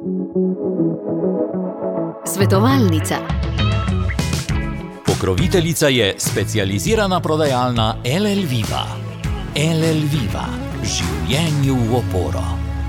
Svetovalnica. Pokroviteljica je specializirana prodajalna LL Viva. LL Viva. Življenju v oporo.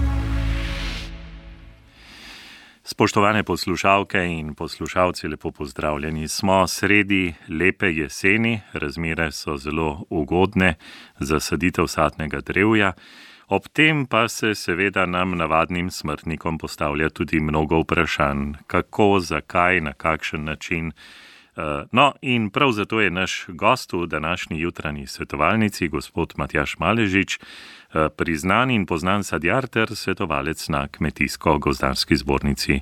Spoštovane poslušalke in poslušalci, lepo pozdravljeni. Smo sredi lepe jeseni, razmere so zelo ugodne za saditev sadnega drevja. Ob tem pa se seveda nam navadnim smrtnikom postavlja tudi mnogo vprašanj, kako, zakaj, na kakšen način. No, in prav zato je naš gost v današnji jutranji svetovalnici, gospod Matjaž Maležič, priznan in poznan sadjar ter svetovalec na Kmetijsko-gozdarski zbornici,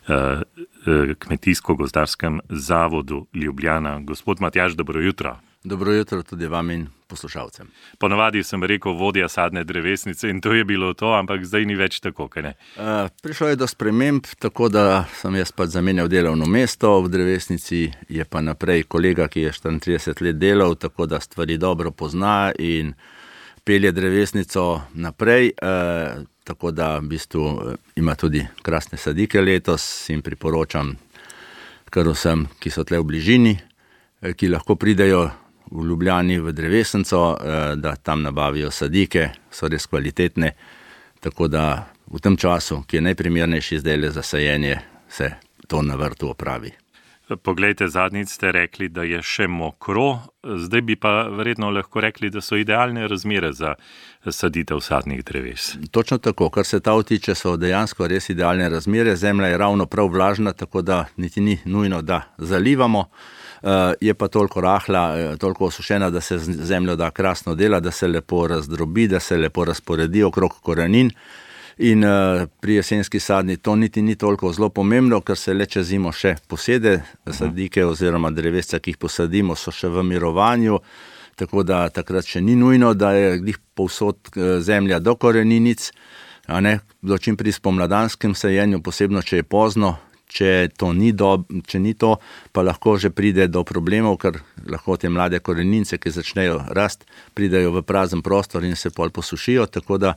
Kmetijsko-gozdarskem zavodu Ljubljana. Gospod Matjaž, dobro jutro. Dobro jutro tudi vam in poslušalcem. Ponavadi sem rekel vodja sadne drevesnice in to je bilo to, ampak zdaj ni več tako, kaj ne? Prišlo je do sprememb, tako da sem jaz pač zamenjal delovno mesto v drevesnici, je pa naprej kolega, ki je 34 let delal, tako da stvari dobro pozna in pelje drevesnico naprej, tako da v bistvu ima tudi krasne sadike letos in priporočam kar vsem, ki so tle v bližini, ki lahko pridejo v Ljubljani v drevesnico, da tam nabavijo sadike, so res kvalitetne, tako da v tem času, ki je najprimernejši zdaj za sajenje, se to na vrtu opravi. Poglejte, zadnjič ste rekli, da je še mokro, zdaj bi pa verjetno lahko rekli, da so idealne razmere za saditev sadnih dreves. Točno tako, kar se ta tiče, so dejansko res idealne razmere, zemlja je ravno prav vlažna, tako da niti ni nujno, da zalivamo. Je pa toliko rahla, toliko osušena, da se zemljo da krasno dela, da se lepo razdrobi, da se lepo razporedi okrog korenin. In pri jesenski sadni to niti ni toliko zelo pomembno, ker se le čez zimo še posede sadike oziroma drevesca, ki jih posadimo, so še v mirovanju, tako da takrat še ni nujno, da je glih povsod zemlja do koreninic, a ne, dočim pri spomladanskem sajenju, posebno če je pozno. Če ni to, pa lahko že pride do problemov, ker lahko te mlade korenince, ki začnejo rast, pridejo v prazen prostor in se pol posušijo, tako da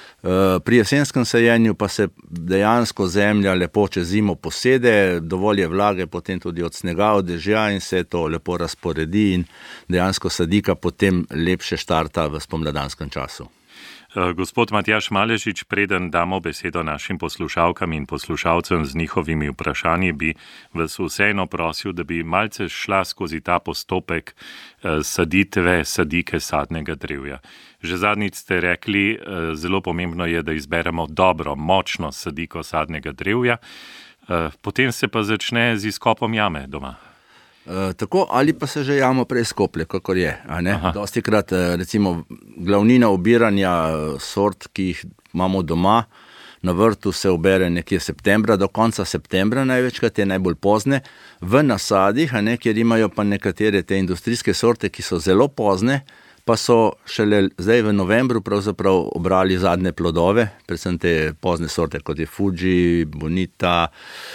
pri jesenskem sajenju pa se dejansko zemlja lepo čez zimo posede, dovolj je vlage, potem tudi od snega, od dežja in se to lepo razporedi in dejansko sadika potem lepše štarta v spomladanskem času. Gospod Matjaž Maležič, preden damo besedo našim poslušalkam in poslušalcem z njihovimi vprašanji, bi vas vseeno prosil, da bi malce šla skozi ta postopek saditve sadike sadnega drevja. Že zadnjič ste rekli, zelo pomembno je, da izberemo dobro, močno sadiko sadnega drevja, potem se pa začne z izkopom jame doma. Tako, ali pa se že jamo prej skoplje, kakor je. Dostikrat, recimo, glavnina obiranja sort, ki jih imamo doma, na vrtu se obere nekje septembra, do konca septembra največkrat je najbolj pozne. V nasadih, kjer imajo pa nekatere te industrijske sorte, ki so zelo pozne, pa so šele zdaj v novembru pravzaprav obrali zadnje plodove, predvsem te pozne sorte, kot je Fuji, Bonita,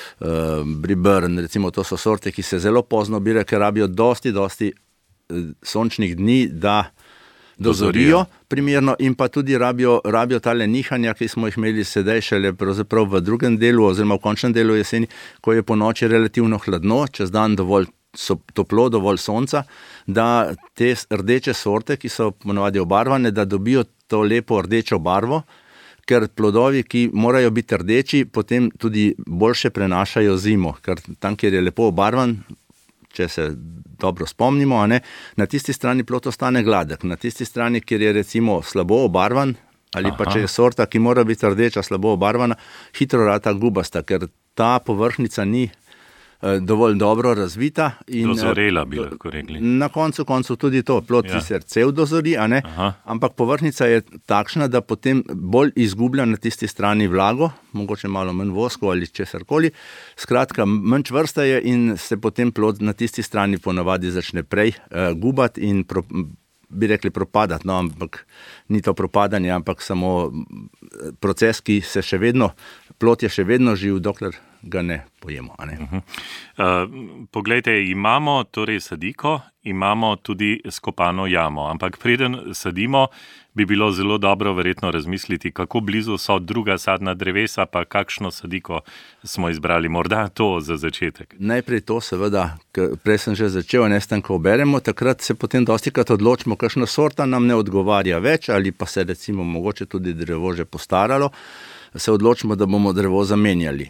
Briburn, recimo to so sorte, ki se zelo pozno obirajo, ker rabijo dosti sončnih dni, da dozorijo primerno in pa tudi rabijo tale nihanja, ki smo jih imeli sedaj šele pravzaprav v drugem delu oziroma v končnem delu jeseni, ko je po noči relativno hladno, čez dan dovolj toplo, dovolj sonca, da te rdeče sorte, ki so ponovadi obarvane, da dobijo to lepo rdečo barvo, ker plodovi, ki morajo biti rdeči, potem tudi boljše prenašajo zimo, ker tam, kjer je lepo obarvan, če se dobro spomnimo, na tisti strani plod ostane gladek, na tisti strani, kjer je recimo slabo obarvan, ali pa če je sorta, ki mora biti rdeča, slabo obarvana, hitro rata gubasta, ker ta površnica ni dovolj dobro razvita. Dozorela bi lahko rekli. Na koncu tudi to, plod sicer cel dozori, ampak površnica je takšna, da potem bolj izgublja na tisti strani vlago, mogoče malo manj vosko ali česarkoli. Skratka, manj čvrsta je in se potem plod na tisti strani ponavadi začne prej gubati in bi rekli propadati, ampak ni to propadanje, ampak samo proces, ki se še vedno, plod je še vedno živ, dokler ga ne pojemo. A ne? Poglejte, imamo torej sadiko, imamo tudi skopano jamo, ampak preden sadimo, bi bilo zelo dobro verjetno razmisliti, kako blizu so druga sadna drevesa, pa kakšno sadiko smo izbrali. Morda to za začetek. Najprej to seveda, prej sem že začel, ko beremo, takrat se potem dostikrat odločimo, kakšna sorta nam ne odgovarja več, ali pa se recimo mogoče tudi drevo že postaralo, se odločimo, da bomo drevo zamenjali.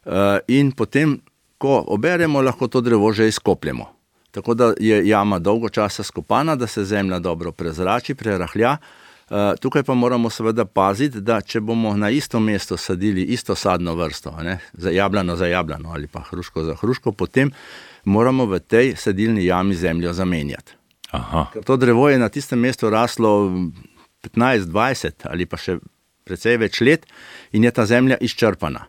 In potem, ko oberemo, lahko to drevo že izkopljemo. Tako da je jama dolgo časa skopana, da se zemlja dobro prezrači, prerahlja. Tukaj pa moramo seveda paziti, da če bomo na isto mesto sadili isto sadno vrsto, za jablano ali pa hruško za hruško, potem moramo v tej sadilni jami zemljo zamenjati. Ker to drevo je na tistem mestu raslo 15, 20 ali pa še precej več let in je ta zemlja izčrpana.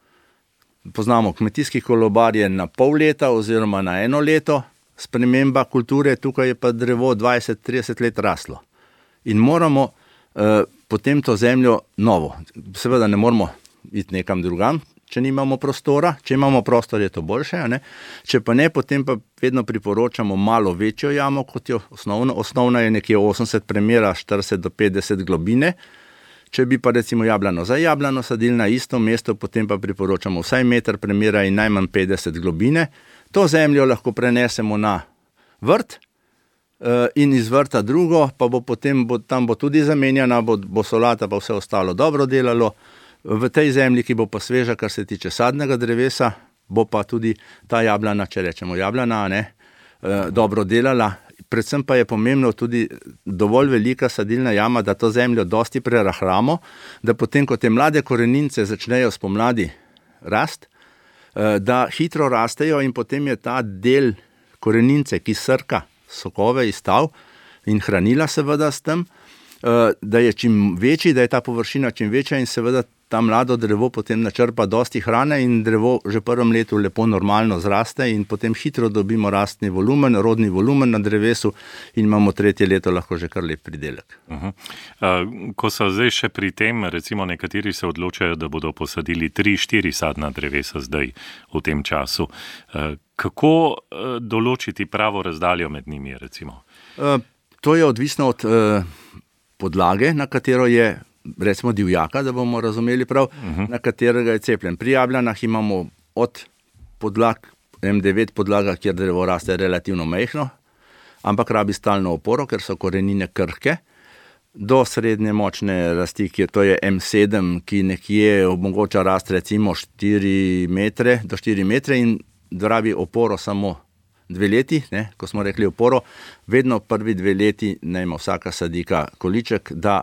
Poznamo kmetijski kolobar je na pol leta oziroma na 1 leto sprememba kulture, tukaj je pa drevo 20-30 let raslo. In moramo potem to zemljo novo. Seveda ne moramo iti nekam drugam, če nimamo prostora. Če imamo prostor, je to boljše. Če pa ne, potem pa vedno priporočamo malo večjo jamo, kot jo osnovno. Osnovna je nekje 80 premera, 40 do 50 globine. Če bi pa recimo jablano za jablano sadili na isto mesto, potem pa priporočamo vsaj meter premera in najmanj 50 globine. To zemljo lahko prenesemo na vrt, in iz vrta drugo, pa bo potem tam bo tudi zamenjana, bo solata pa vse ostalo dobro delalo. V tej zemlji, ki bo pa sveža, kar se tiče sadnega drevesa, bo pa tudi ta jablana, če rečemo jablana, dobro delala. Predvsem pa je pomembno tudi dovolj velika sadilna jama, da to zemljo dosti prerahlamo, da potem, ko te mlade korenince začnejo spomladi rast, da hitro rastejo in potem je ta del korenince, ki srka sokove iz stav in hranila seveda s tem, da je čim večji, da je ta površina čim večja in seveda ta mlado drevo potem načrpa dosti hrane in drevo že v prvem letu lepo normalno zraste in potem hitro dobimo rastni volumen, rodni volumen na drevesu in imamo 3. leto lahko že kar lep pridelek. Ko so zdaj še pri tem, recimo nekateri se odločajo, da bodo posadili 3-4 sadna drevesa zdaj v tem času. Kako določiti pravo razdaljo med njimi, recimo? To je odvisno od podlage, na katero je, recimo divjaka, da bomo razumeli prav, na katerega je cepljen. Pri jablanah imamo od podlag, M9 podlaga, kjer drevo raste relativno majhno, ampak rabi stalno oporo, ker so korenine krhke, do srednje močne rasti, to je M7, ki nekje omogoča rast recimo 4 metre, do 4 metre in rabi oporo samo 2 leti, ko smo rekli oporo, vedno prvi 2 leti naj ima vsaka sadika količek, da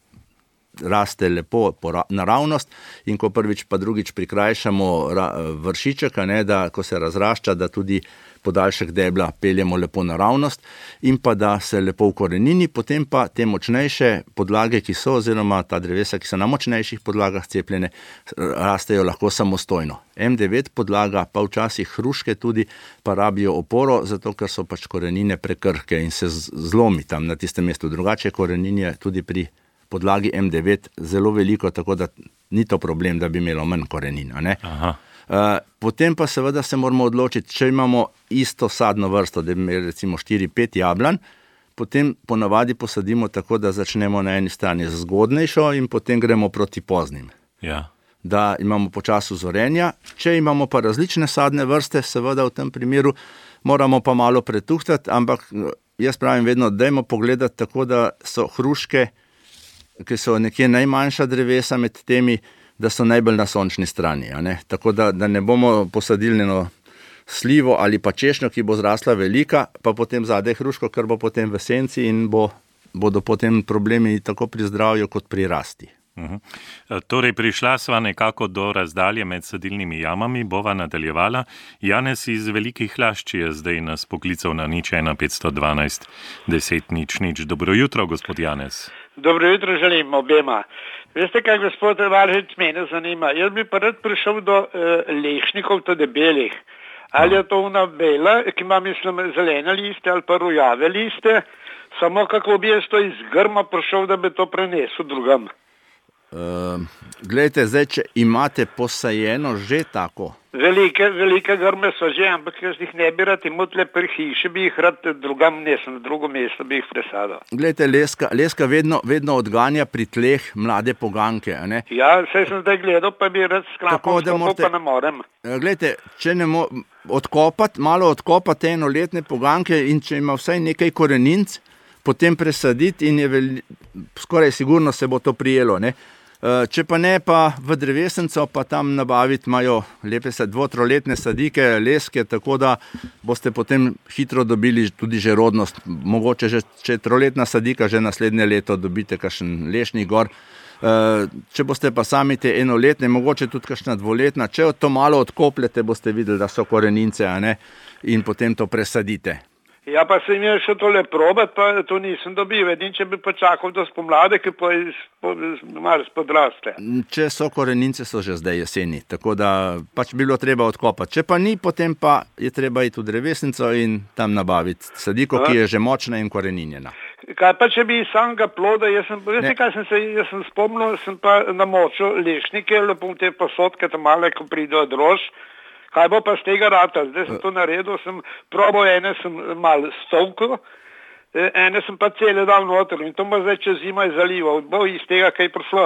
raste lepo naravnost in ko prvič pa drugič prikrajšamo vršiček, da ko se razrašča, da tudi podaljšek debla peljemo lepo naravnost in pa da se lepo ukorenini, potem pa te močnejše podlage, ki so, oziroma ta drevesa, ki so na močnejših podlagah cepljene, rastejo lahko samostojno. M9 podlaga, pa včasih hruške tudi, pa rabijo oporo, zato ker so pač korenine prekrhke in se zlomi tam na tistem mestu. Drugače koreninje tudi pri podlagi M9 zelo veliko, tako da ni to problem, da bi imelo manj korenin. Potem pa seveda se moramo odločiti, če imamo isto sadno vrsto, da bi imeli recimo 4-5 jablan, potem ponavadi posadimo tako, da začnemo na eni strani z zgodnejšo in potem gremo proti poznim. Ja. Da imamo počasu zorenja. Če imamo pa različne sadne vrste, seveda v tem primeru moramo pa malo pretuhtati, ampak jaz pravim vedno, dajmo pogledati tako, da so hruške, ki so nekje najmanjša drevesa med temi, da so najbolj na sončni strani. Tako da ne bomo posadili eno slivo ali pa češnjo, ki bo zrasla velika, pa potem zadaj hruško, ker bo potem v senci in bodo potem problemi tako pri zdravju kot pri rasti. Torej, prišla sva nekako do razdalje med sadilnimi jamami, bova nadaljevala. Janez iz Velikih Lašč je zdaj nas poklical na 01512 10 00. Dobro jutro, gospod Janez. Dobro jutro želim obema. Veste kaj, gospod Valhec, mene zanima. Jaz bi pa rad prišel do lešnikov, to debelih. Ali je to ona bela, ki ima, mislim, zelene liste ali pa rujave liste, samo kako bi jaz to iz grma prišel, da bi to prenesel drugam. Glejte, zdaj, če imate posajeno že tako. Velike grme so že, ampak jaz jih ne bi rad imel tle pri hiši, bi jih rad drugam nesem, na drugo mesto bi jih presadil. Glejte, leska vedno odganja pri tleh mlade poganke, a ne? Ja, saj sem zdaj gledal, pa bi rad sklapal, pa ne morem. Glejte, če ne malo odkopati enoletne poganke in če ima vsaj nekaj koreninc, potem presaditi in skoraj sigurno se bo to prijelo, ne? Če pa ne, pa v drevesenco pa tam nabaviti imajo lepe 2-3letne sadike, leske, tako da boste potem hitro dobili tudi že rodnost. Mogoče že, če je 3-letna sadika, že naslednje leto dobite kakšen lešnik gor. Če boste pa sami te enoletne, mogoče tudi kakšna 2-letna, če to malo odkopljete, boste videli, da so korenince, a ne, in potem to presadite. Ja, pa sem imel še tole probat, pa to nisem dobil. Edin, če bi počakal do spomlade, ki pa malo podraste. Če so korenince, so že zdaj jeseni, tako da pač bi bilo treba odkopati. Če pa ni, potem pa je treba iti v drevesenco in tam nabaviti sadiko, ki je že močna in koreninjena. Kaj pa, če bi iz samega ploda, jaz sem spomnil, sem pa namočil lešnike, lepo te posodke, tam male, ko pridejo drož. Kaj bo pa z tega rata? Zdaj sem to naredil, sem probal, ene sem malo stovkal, ene sem pa cele dal noter in to bo zdaj čez zima zalival. Bo iz tega kaj prišlo?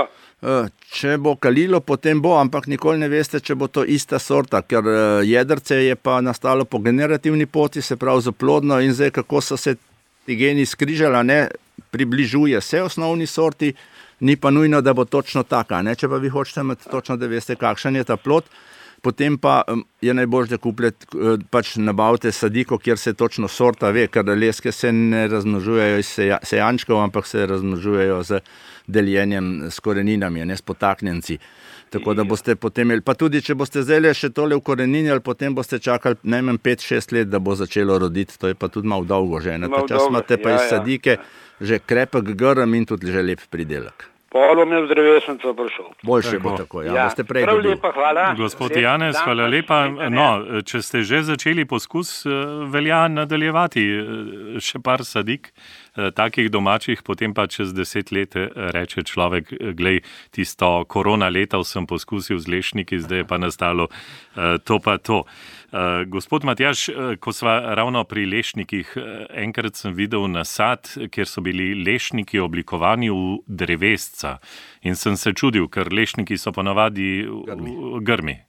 Če bo kalilo, potem bo, ampak nikoli ne veste, če bo to ista sorta, ker jedrce je pa nastalo po generativni poti, se pravi zaplodno in zdaj kako so se ti geni skrižala, ne, približuje se osnovni sorti, ni pa nujno, da bo točno taka, ne, če pa vi hočete imeti točno, da veste, kakšen je ta plod. Potem pa je najbolj, da pač nabavite sadiko, kjer se točno sorta ve, ker leske se ne razmnožujejo iz sejančkov, ampak se razmnožujejo z deljenjem s koreninami, ne s potaknjenci. Tako da boste potem imeli, pa tudi če boste zdaj še tole ukoreninjali, potem boste čakali najmanj 5-6 let, da bo začelo roditi, to je pa tudi malo dolgo že. Čas imate pa iz sadike že krepek grm in tudi že lep pridelek. Polo mi v drevesenco prišel. Boljše bo tako, ja. Boste prej dobil. Lepa, hvala. Gospod Janez, hvala lepa. No, če ste že začeli poskus, velja nadaljevati še par sadik, takih domačih, potem pa čez 10 let reče človek, glej, tisto korona letal sem poskusil z lešniki, zdaj je pa nastalo to pa to. Gospod Matjaž, ko sva ravno pri lešnikih, enkrat sem videl nasad, kjer so bili lešniki oblikovani v drevesca in sem se čudil, ker lešniki so ponavadi grmi.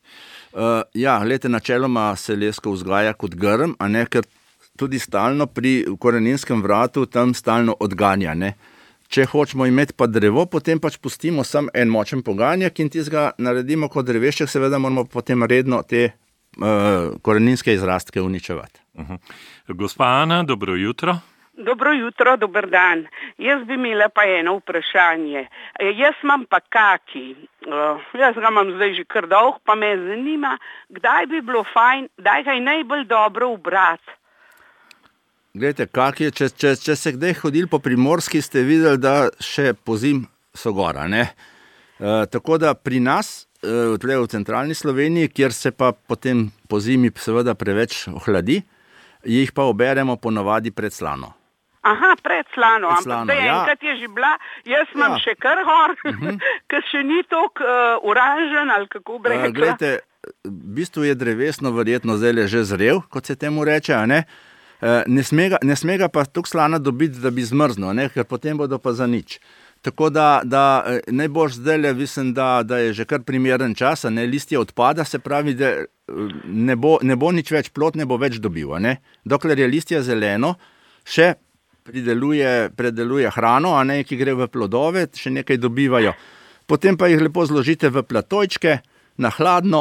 Ja, glejte, načeloma se lesko vzgaja kot grm, a ne, ker tudi stalno pri koreninskem vratu tam stalno odganja, ne. Če hočemo imeti pa drevo, potem pač pustimo sam en močen poganjak in tistega naredimo kot drevešček, seveda moramo potem redno te koreninske izrastke uničevati. Gospa Ana, dobro jutro. Dobro jutro, dober dan. Jaz bi imela pa eno vprašanje. Jaz imam pa kaki. Jaz ga imam zdaj že kar dolg, pa me zanima, kdaj bi bilo fajn, kdaj ga je najbolj dobro ubrati. Glejte, kaki, če se kdaj hodili po Primorski, ste videli, da še pozim so gora, ne? Tako da pri nas, tle v centralni Sloveniji, kjer se pa potem po zimi seveda preveč ohladi, jih pa oberemo ponavadi pred slano. Aha, pred slano, ampak da enkrat je že bila, jaz imam še kar gor, ker še ni toliko oranžen ali kako bi rekla. Glejte, v bistvu je drevesno verjetno zdaj že zrel, kot se temu reče, a ne? Ne sme ga pa toliko slana dobiti, da bi zmrznil, ne? Ker potem bodo pa za nič. Tako da najbolj zdaj mislim, da je že kar primeren čas, ne, listje odpada, se pravi, da ne bo nič več plod, ne bo več dobil, ne. Dokler je listje zeleno, še predeluje hrano, a ne, ki gre v plodove, še nekaj dobivajo. Potem pa jih lepo zložite v platojčke, na hladno,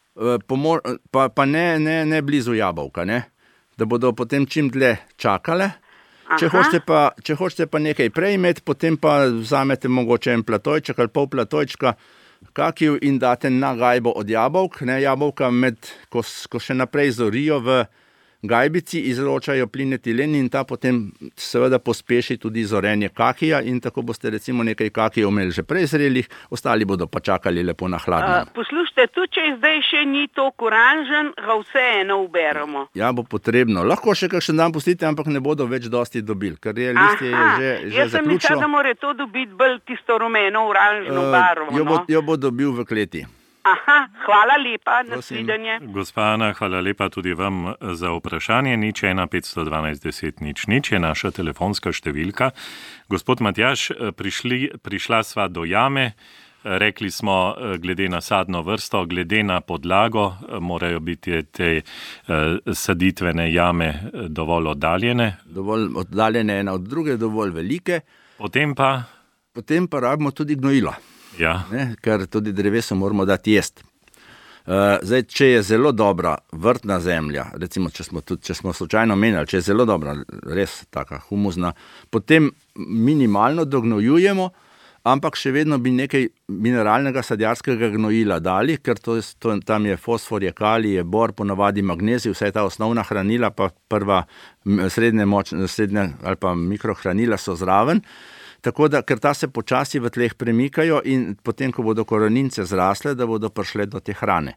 pa ne blizu jabolka, ne, da bodo potem čim dlje čakale. Če hočete pa nekaj prej imeti, potem pa vzamete mogoče en platojček ali pol platojčka kakiju in date na gajbo od jabolk. Ne, jabolka ko še naprej zorijo gajbici izločajo plin etilen in ta potem seveda pospeši tudi zorenje kakija in tako boste recimo nekaj kakijev imeli že prej zrelih, ostali bodo pa čakali lepo na hladno. Poslušajte, tudi če zdaj še ni toliko oranžen, ga vseeno uberemo. Ja, bo potrebno. Lahko še kakšen dan pustite, ampak ne bodo več dosti dobili, ker je listje že zaključilo. Jaz sem mislila, da mora to dobiti bolj tisto rumeno-oranžno barvo. Jo bo dobil v kleti. Hvala lepa, nasvidenje. Gospa Ana, hvala lepa tudi vam za vprašanje. 0:1 512 10 0 je naša telefonska številka. Gospod Matjaž, prišla sva do jame. Rekli smo, glede na sadno vrsto, glede na podlago, morajo biti te saditvene jame dovolj oddaljene. Dovolj oddaljene ena od druge, dovolj velike. Potem pa rabimo tudi gnojilo. Ja. Ker tudi drevesu moramo dati jest. Zdaj, če je zelo dobra vrtna zemlja, recimo, če smo slučajno menjali, če je zelo dobra, res taka humusna, potem minimalno dognojujemo, ampak še vedno bi nekaj mineralnega sadjarskega gnojila dali, ker tam je fosfor, je kalij, je bor, ponavadi magnezij, vse ta osnovna hranila, pa prva srednje ali pa mikrohranila so zraven. Tako da, ker ta se počasi v tleh premikajo in potem, ko bodo korenince zrasle, da bodo prišle do te hrane.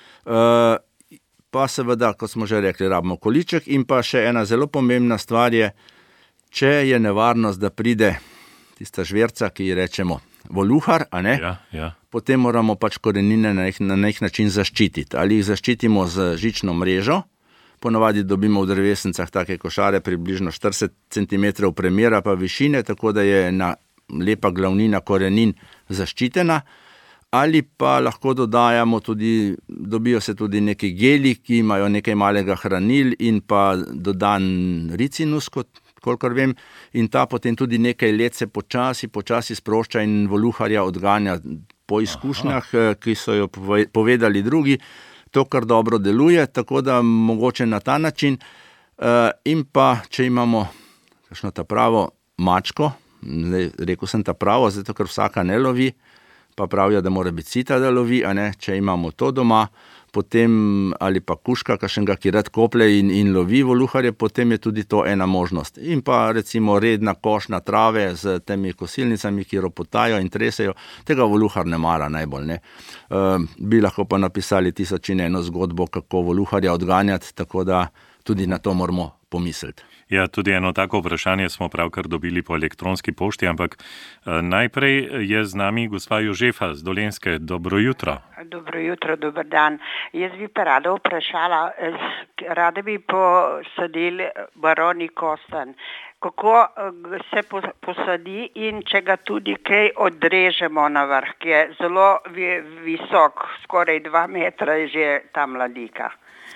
Pa seveda, kot smo že rekli, rabimo količek in pa še ena zelo pomembna stvar je, če je nevarnost, da pride tista žverca, ki ji rečemo voluhar, a ne? Ja. Potem moramo pač korenine na nek način zaščititi. Ali jih zaščitimo z žično mrežo, ponavadi dobimo v drevesnicah take košare približno 40 cm premera pa višine, tako da je ena lepa glavnina korenin zaščitena, ali pa lahko dodajamo tudi, dobijo se tudi neki geli, ki imajo nekaj malega hranil in pa dodan ricinus, kolikor vem, in ta potem tudi nekaj let se počasi sprošča in voluharja odganja po izkušnjah, ki so jo povedali drugi. To, kar dobro deluje, tako da mogoče na ta način. In pa, če imamo kakšno ta pravo mačko, rekel sem ta pravo, zato ker vsaka ne lovi, pa pravijo, da mora biti sita, da lovi, a ne, če imamo to doma, potem ali pa kuška, kakšnega, ki rad koplje in lovi voluharje, potem je tudi to ena možnost. In pa recimo redna košnja trave z temi kosilnicami, ki ropotajo in tresejo, tega voluhar ne mara najbolj, ne. Bi lahko pa napisali 1001 zgodbo, kako voluharja odganjati, tako da tudi na to moramo pomisliti. Ja, tudi eno tako vprašanje smo pravkar dobili po elektronski pošti, ampak najprej je z nami gospa Jožefa z Dolenjske. Dobro jutro. Dobro jutro, dober dan. Jaz bi pa rada vprašala, rada bi posadili baroni kostan. Kako se posadi in če ga tudi kaj odrežemo na vrh, ki je zelo visok, skoraj 2 metra je že ta mladika.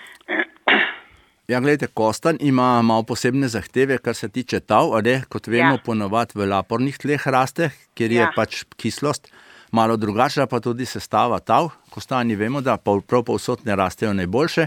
Ja, gledajte, kostan ima malo posebne zahteve, kar se tiče tav, kot vemo, ponavadi v lapornih tleh raste, kjer je pač kislost malo drugačna, pa tudi sestava tav. Kostani vemo, da prav povsod ne rastejo najboljše.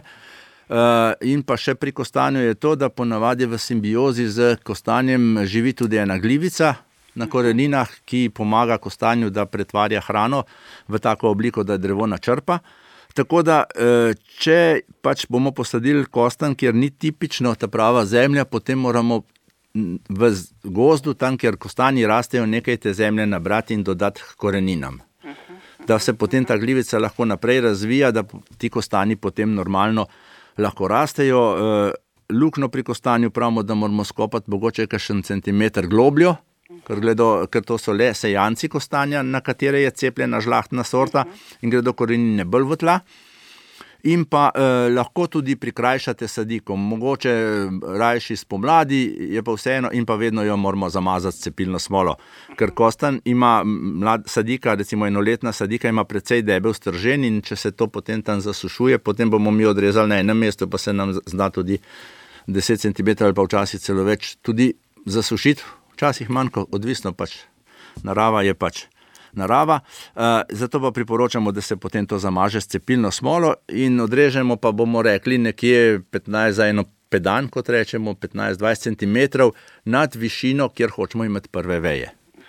In pa še pri kostanju je to, da ponavadi v simbiozi z kostanjem živi tudi ena glivica na koreninah, ki pomaga kostanju, da pretvarja hrano v tako obliko, da drevo načrpa. Tako da, če pač bomo posadili kostan, kjer ni tipično ta prava zemlja, potem moramo v gozdu, tam, kjer kostani rastejo, nekaj te zemlje nabrati in dodati k koreninam. Da se potem ta glivica lahko naprej razvija, da ti kostani potem normalno lahko rastejo. Luknjo pri kostanju pravimo, da moramo skopati mogoče kakšen centimeter globljo, ker to so le sejanci kostanja, na katere je cepljena žlahtna sorta in gredo korenine bolj v tla. In pa lahko tudi prikrajšate sadiko, mogoče rajši spomladi, je pa vseeno in pa vedno jo moramo zamazati s cepilno smolo. Ker kostan ima sadika, recimo enoletna sadika, ima precej debel stržen in če se to potem tam zasušuje, potem bomo mi odrezali na enem mestu, pa se nam zna tudi 10 cm ali pa včasih celo več tudi zasušiti. Včasih manj, odvisno pač. Narava je pač narava. Zato pa priporočamo, da se potem to zamaže s cepilno smolo in odrežemo pa bomo rekli nekje 15 za eno pedan, kot rečemo, 15-20 cm nad višino, kjer hočemo imeti prve veje.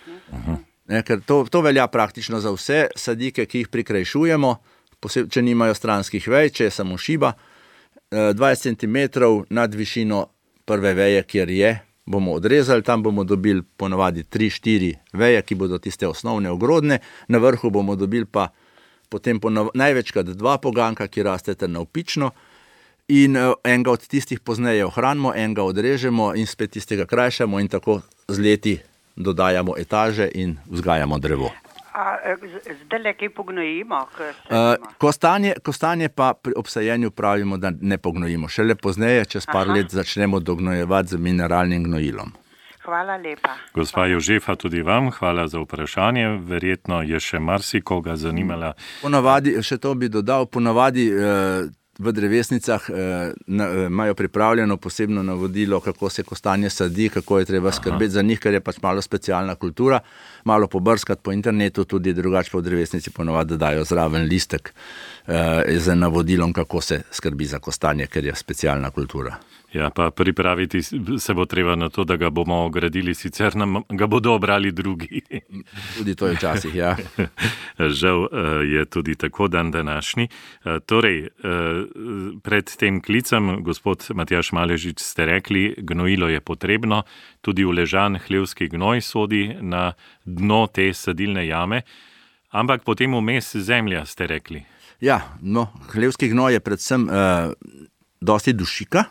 Ker to velja praktično za vse sadike, ki jih prikrajšujemo, če nimajo stranskih vej, če je samo šiba. 20 cm nad višino prve veje, kjer je, bomo odrezali, tam bomo dobili ponavadi 3-4 veje, ki bodo tiste osnovne ogrodne, na vrhu bomo dobili pa potem največkrat 2 poganka, ki rastete navpično, in enega od tistih pozneje ohranimo, enega odrežemo in spet tistega krajšamo in tako z leti dodajamo etaže in vzgajamo drevo. Zdaj le kaj pognojimo? Kostanje pa pri obsajenju pravimo, da ne pognojimo. Šele pozneje, čez par let, začnemo dognojevati z mineralnim gnojilom. Hvala lepa. Gospa Jožefa, tudi vam hvala za vprašanje. Verjetno je še marsikoga zanimala. Ponavadi, še to bi dodal, ponavadi v drevesnicah imajo pripravljeno posebno navodilo, kako se kostanje sadi, kako je treba skrbeti za njih, ker je pač malo specialna kultura, malo pobrskati po internetu, tudi drugače pa v drevesnici ponavadi dajo zraven listek z navodilom, kako se skrbi za kostanje, ker je specialna kultura. Ja, pa pripraviti se bo treba na to, da ga bomo gradili, sicer nam ga bodo obrali drugi. Tudi to je včasih, ja. Žal je tudi tako dan današnji. Torej, pred tem klicem, gospod Matjaž Maležič, ste rekli, gnojilo je potrebno, tudi uležan hlevski gnoj sodi na dno te sadilne jame, ampak potem vmes zemlja, ste rekli. Ja, no, hlevski gnoj je predvsem dosti dušika,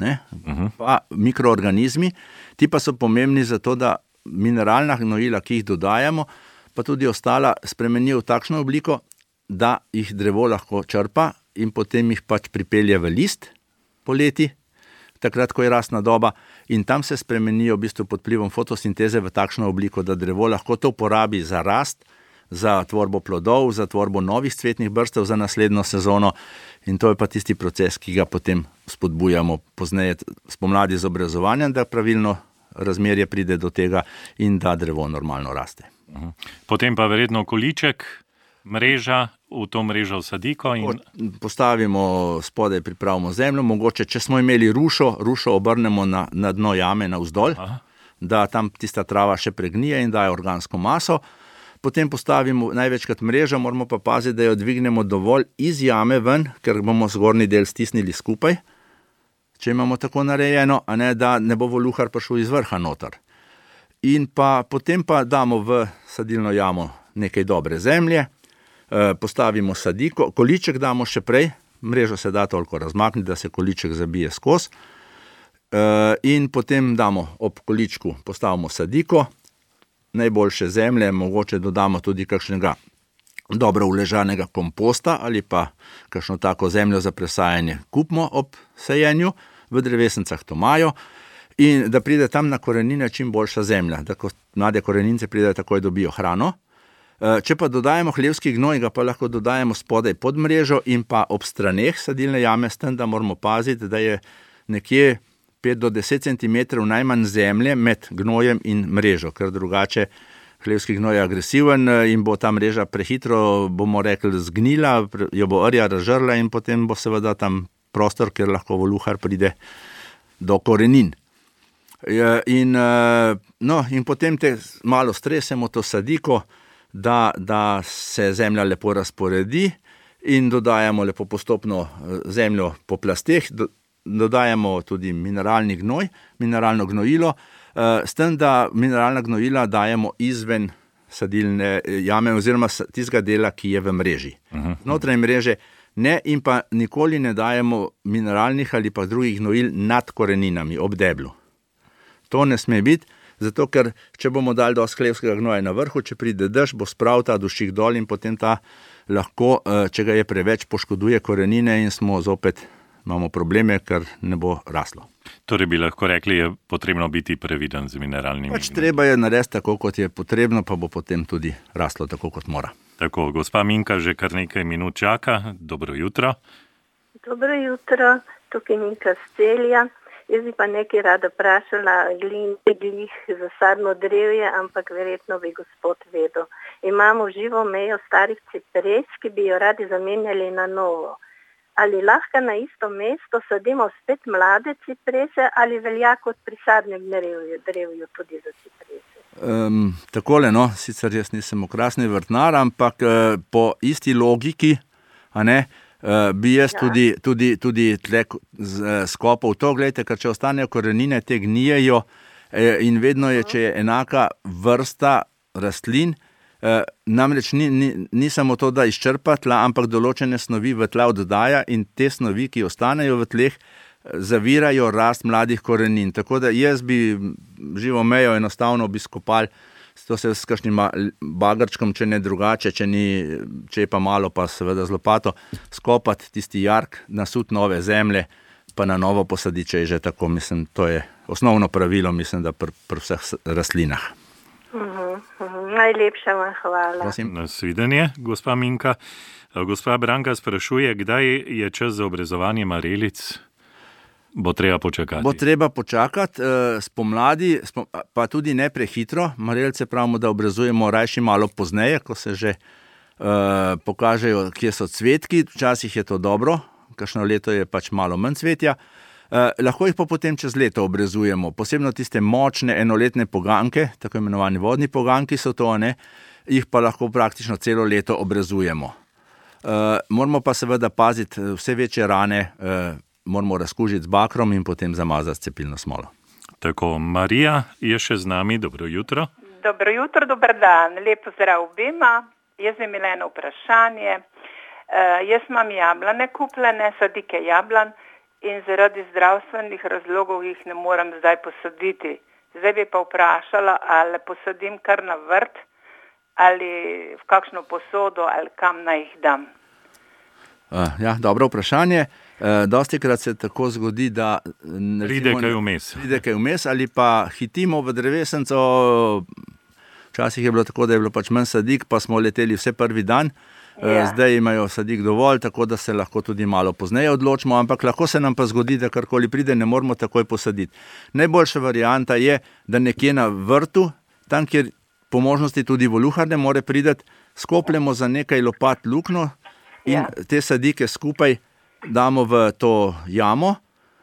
pa mikroorganizmi, ti pa so pomembni zato, da mineralna gnojila, ki jih dodajamo, pa tudi ostala, spremenijo v takšno obliko, da jih drevo lahko črpa in potem jih pač pripelje v list poleti, takrat, ko je rastna doba, in tam se spremenijo v bistvu pod vplivom fotosinteze v takšno obliko, da drevo lahko to uporabi za rast, za tvorbo plodov, za tvorbo novih cvetnih brstev za naslednjo sezono, in to je pa tisti proces, ki ga potem spodbujamo pozneje spomladi z obrezovanjem, da pravilno razmerje pride do tega in da drevo normalno raste. Potem pa verjetno količek, mreža, v to mrežo sadiko in... Postavimo spodaj, pripravimo zemljo, mogoče, če smo imeli rušo obrnemo na dno jame navzdolj, da tam tista trava še pregnije in daje organsko maso. Potem postavimo največkrat mrežo, moramo pa paziti, da jo dvignemo dovolj iz jame ven, ker bomo zgornji del stisnili skupaj, če imamo tako narejeno, a ne, da ne bo voluhar prišel iz vrha noter. In pa potem pa damo v sadilno jamo nekaj dobre zemlje, postavimo sadiko, količek damo še prej, mrežo se da toliko razmakniti, da se količek zabije skozi, in potem damo ob količku, postavimo sadiko, najboljše zemlje, mogoče dodamo tudi kakšnega dobro uležanega komposta ali pa kakšno tako zemljo za presajanje kupimo ob sajenju, v drevesnicah to imajo, in da pride tam na korenine čim boljša zemlja, da ko mlade korenince pridejo, takoj dobijo hrano. Če pa dodajemo hlevski gnoj, ga pa lahko dodajemo spodaj pod mrežo in pa ob straneh sadilne jame, s tem, da moramo paziti, da je nekje 5 do 10 cm najmanj zemlje med gnojem in mrežo, ker drugače hlevski gnoj je agresiven in bo ta mreža prehitro, bomo rekli, zgnila, jo bo rja razžrla in potem bo seveda tam prostor, kjer lahko voluhar pride do korenin. In potem malo stresemo to sadiko, da se zemlja lepo razporedi in dodajamo lepo postopno zemljo po plasteh, dodajamo tudi mineralni gnoj, mineralno gnojilo, s tem, da mineralna gnojila dajemo izven sadilne jame oziroma tistega dela, ki je v mreži. Znotraj mreže ne, in pa nikoli ne dajemo mineralnih ali pa drugih gnojil nad koreninami, ob deblu. To ne sme biti, zato ker če bomo dali dosti hlevskega gnoja na vrhu, če pride dež, bo spravil ta dušik dol in potem ta lahko, če ga je preveč, poškoduje korenine in imamo probleme, ker ne bo raslo. Torej bi lahko rekli, je potrebno biti previden z mineralnimi. Pač treba je narediti tako, kot je potrebno, pa bo potem tudi raslo tako, kot mora. Tako, gospa Minka že kar nekaj minut čaka. Dobro jutro. Dobro jutro, tukaj Minka z Celja. Jaz bi pa nekaj rada vprašala glih za sadno drevje, ampak verjetno bi gospod vedel. Imamo živo mejo starih cipres, ki bi jo radi zamenjali na novo. Ali lahko na isto mesto sadimo spet mlade ciprese ali velja kot pri sadnem drevju tudi za ciprese? Takole, no, sicer jaz nisem okrasni vrtnar, ampak po isti logiki, bi jaz tudi tle skopal to, gledajte, ker če ostanejo korenine, te gnijejo in vedno je, če je enaka vrsta rastlin, namreč ni samo to, da izčrpa tla, ampak določene snovi v tla oddaja in te snovi, ki ostanejo v tleh, zavirajo rast mladih korenin. Tako da jaz bi živo mejo enostavno bi skopal, to se s kakšnim bagrčkom, če ne drugače, če je pa malo, pa seveda z lopato, skopati tisti jark, nasut nove zemlje, pa na novo posaditi, če je že tako. Mislim, to je osnovno pravilo, mislim, da pri vseh rastlinah. Najlepša vam hvala. Prosim. Nasvidenje, gospa Minka. Gospa Branka sprašuje, kdaj je čas za obrezovanje marelic? Bo treba počakati. Bo treba počakati, spomladi, pa tudi ne prehitro. Marelice pravimo, da obrezujemo rajši malo pozneje, ko se že pokažejo, kje so cvetki. Včasih je to dobro, kakšno leto je pač malo manj cvetja. Lahko jih pa potem čez leto obrezujemo. Posebno tiste močne enoletne poganke, tako imenovani vodni poganki so to, jih pa lahko praktično celo leto obrezujemo. Moramo pa seveda paziti vse večje rane, moramo razkužiti z bakrom in potem zamazati s cepilno smolo. Tako, Marija je še z nami, dobro jutro. Dobro jutro, dober dan, lepo zdrav obema. Jaz bi imela eno vprašanje. Jaz imam jablane kupljene, sadike jablan in zaradi zdravstvenih razlogov jih ne morem zdaj posaditi. Zdaj bi pa vprašala, ali posadim kar na vrt, ali v kakšno posodo, ali kam naj jih dam. Ja, dobro vprašanje. Dostikrat se tako zgodi, da pride kaj vmes ali pa hitimo v drevesenco. Včasih je bilo tako, da je bilo pač manj sadik, pa smo leteli vse prvi dan. Zdaj imajo sadik dovolj, tako da se lahko tudi malo pozneje odločimo, ampak lahko se nam pa zgodi, da karkoli pride, ne moramo takoj posaditi. Najboljša varianta je, da nekje na vrtu, tam, kjer po možnosti tudi voluhar ne more priti, skopljemo za nekaj lopat luknjo in te sadike skupaj damo v to jamo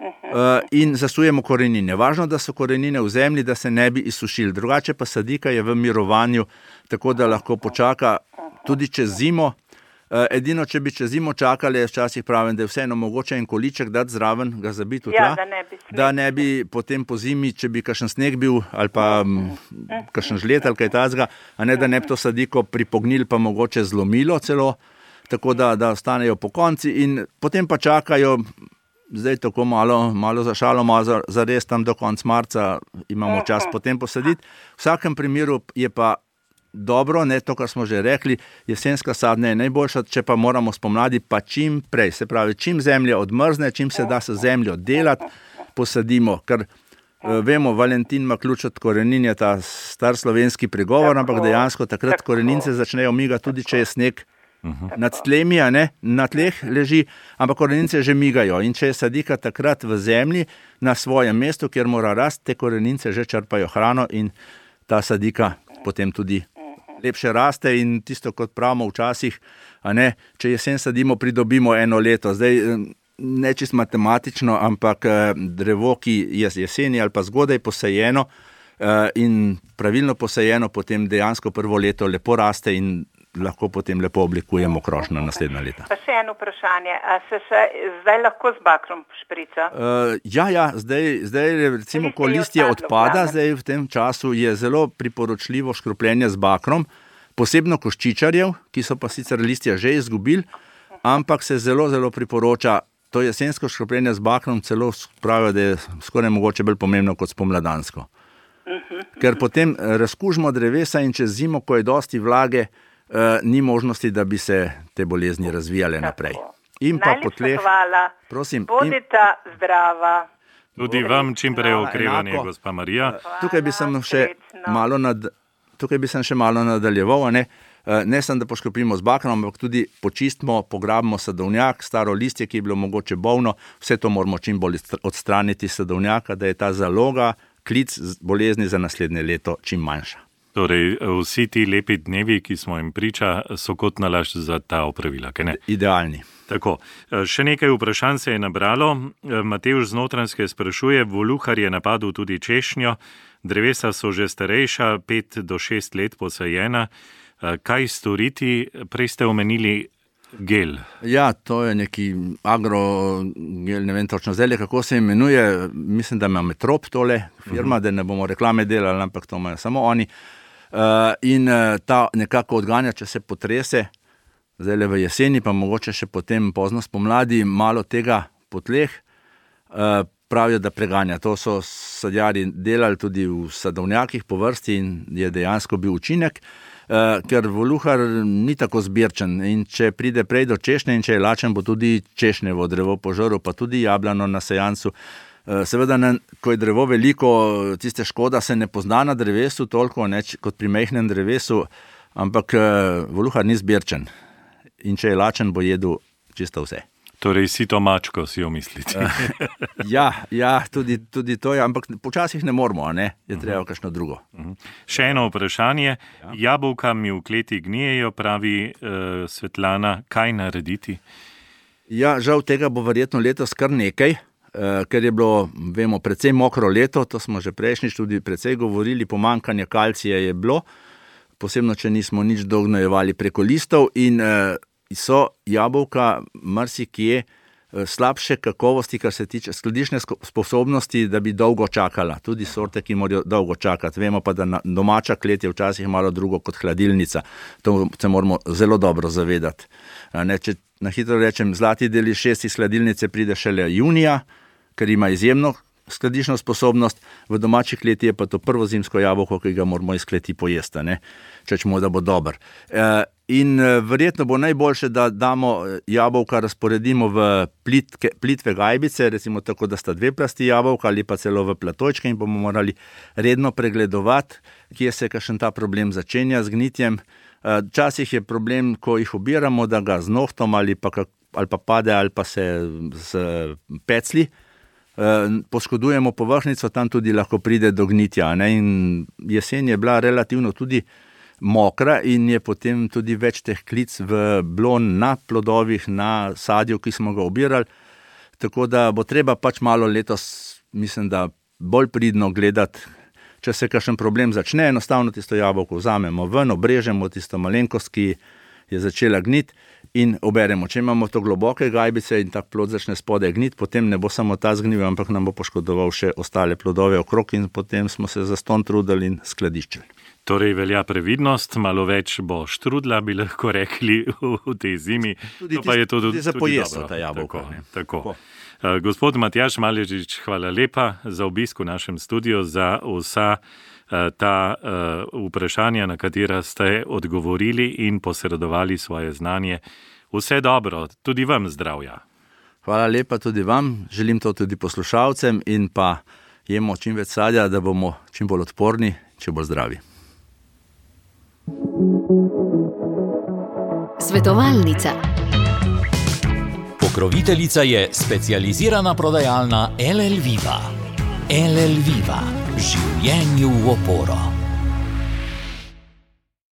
in zasujemo korenine. Važno, da so korenine v zemlji, da se ne bi izsušili. Drugače pa sadika je v mirovanju, tako da lahko počaka tudi čez zimo. Edino, če bi čez zimo čakali, včasih pravim, da je vseeno mogoče en količek dati zraven, ga zabiti v tla, da ne bi potem po zimi, če bi kakšen sneg bil ali pa kakšen žled ali kaj takega, a ne da ne bi to sadiko pripognili, pa mogoče zlomilo celo, tako da ostanejo po konci in potem pa čakajo, zdaj tako malo za šalo, malo za res tam do konca marca imamo čas potem posaditi. V vsakem primeru je pa dobro, ne to, kar smo že rekli, jesenska sadnja je najboljša, če pa moramo spomladi pa čim prej, se pravi, čim zemlja odmrzne, čim se da se zemljo delati, posadimo, ker vemo, Valentin ima ključ od korenin, je ta star slovenski pregovor, ampak dejansko takrat korenince začnejo migati, tudi če je sneg nad tlemi, na tleh leži, ampak korenince že migajo in če je sadika takrat v zemlji na svojem mestu, kjer mora rasti, te korenince že črpajo hrano in ta sadika potem tudi lepše raste in tisto, kot pravimo včasih, če jesen sadimo, pridobimo eno leto. Zdaj, ne čist matematično, ampak drevo, ki je jeseni ali pa zgodaj posajeno in pravilno posajeno, potem dejansko prvo leto lepo raste in lahko potem lepo oblikujemo krošnjo naslednja leta. Pa še eno vprašanje, a se zdaj lahko z bakrom šprica? Zdaj recimo, ko listje odpada, zdaj v tem času je zelo priporočljivo škropljenje z bakrom, posebno koščičarjev, ki so pa sicer listja že izgubili, ampak se zelo, zelo priporoča to jesensko škropljenje z bakrom, celo pravijo, da je skoraj mogoče bolj pomembno kot spomladansko. Ker potem razkužimo drevesa in čez zimo, ko je dosti vlage, ni možnosti, da bi se te bolezni razvijale naprej. In pa po tleh, hvala. Prosim, bodita zdrava. Tudi vam čim prej okrevanje, gospa Marija. Tukaj bi sem še malo nadaljeval, ne samo, da poškropimo z bakrom, ampak tudi počistimo, pograbimo sadovnjak, staro listje, ki je bilo mogoče bolno, vse to moramo čim bolj odstraniti sadovnjaka, da je ta zaloga, klic bolezni za naslednje leto čim manjša. Torej, vsi ti lepi dnevi, ki smo jim priča, so kot nalašč za ta opravila, kaj ne? Idealni. Tako, še nekaj vprašanj se je nabralo. Matevž z Notranjske sprašuje, voluhar je napadel tudi češnjo, drevesa so že starejša, 5 do 6 let posajena. Kaj storiti? Prej ste omenili gel. Ja, to je neki agrogel, ne vem točno zdaj, kako se imenuje, mislim, da ima Metrop tole firma, da ne bomo reklame delali, ampak to imajo samo oni. In ta nekako odganja, če se potrese, zdaj le v jeseni, pa mogoče še potem pozno spomladi, malo tega po tleh, pravijo, da preganja. To so sadjarji delali tudi v sadovnjakih po vrsti in je dejansko bil učinek, ker voluhar ni tako zbirčen in če pride prej do češnje in če je lačen, bo tudi češnjevo drevo požrl, pa tudi jablano na sejancu. Seveda, ko je drevo veliko, tiste škoda se ne pozna na drevesu toliko, kot pri majhnem drevesu, ampak voluhar ni zbirčen in če je lačen, bo jedel čisto vse. Torej, sito mačko si jo mislite. Ja, tudi to je, ampak počasih ne moramo, je treba kakšno drugo. Še eno vprašanje. Jabolka mi v kleti gnijejo, pravi Svetlana, kaj narediti? Ja, žal tega bo verjetno letos kar nekaj, ker je bilo, vemo, precej mokro leto, to smo že prejšnjič tudi precej govorili, pomanjkanje kalcija je bilo, posebno, če nismo nič dognojevali preko listov in so jabolka marsikje slabše kakovosti, kar se tiče skladišne sposobnosti, da bi dolgo čakala. Tudi sorte, ki morajo dolgo čakati. Vemo pa, da domača klet je včasih malo drugo kot hladilnica. To se moramo zelo dobro zavedati. Če na hitro rečem, zlati del iz 6 iz hladilnice pride šele junija, ker ima izjemno skladišno sposobnost, v domači kleti je pa to prvo zimsko jabolko, ki ga moramo iz kleti pojesti, če čemo, da bo dober. In verjetno bo najboljše, da damo jabolka, razporedimo v plitve gajbice, recimo tako, da sta 2 plasti jabolka ali pa celo v platojčke in bomo morali redno pregledovati, kje se kakšen ta problem začenja z gnitjem. Včasih je problem, ko jih obiramo, da ga z nohtom ali pa pade ali pa se z pecli poškodujemo površnico, tam tudi lahko pride do gnitja. In jesen je bila relativno tudi mokra in je potem tudi več teh klic bilo na plodovih, na sadju, ki smo ga obirali. Tako da bo treba pač malo letos, mislim, da bolj pridno gledati, če se kakšen problem začne, enostavno tisto jabolko vzamemo ven, obrežemo tisto malenkost, ki je začela gniti in oberemo. Če imamo to globoke gajbice in tak plod začne spodaj gniti, potem ne bo samo ta zgnil, ampak nam bo poškodoval še ostale plodove okrog in potem smo se zastonj trudili in skladiščili. Torej velja previdnost, malo več bo štrudla, bi lahko rekli v tej zimi. Tudi za pojesto ta jabolko. Tako. Gospod Matjaž Maležič, hvala lepa za obisk v našem studiu, za vsa ta vprašanja, na katera ste odgovorili in posredovali svoje znanje. Vse dobro, tudi vam zdravja. Hvala lepa tudi vam, želim to tudi poslušalcem in pa jemo čim več sadja, da bomo čim bolj odporni, čim bolj zdravi. Svetovalnica. Pokroviteljica je specializirana prodajalna LL Viva. LL Viva. Življenju v oporo.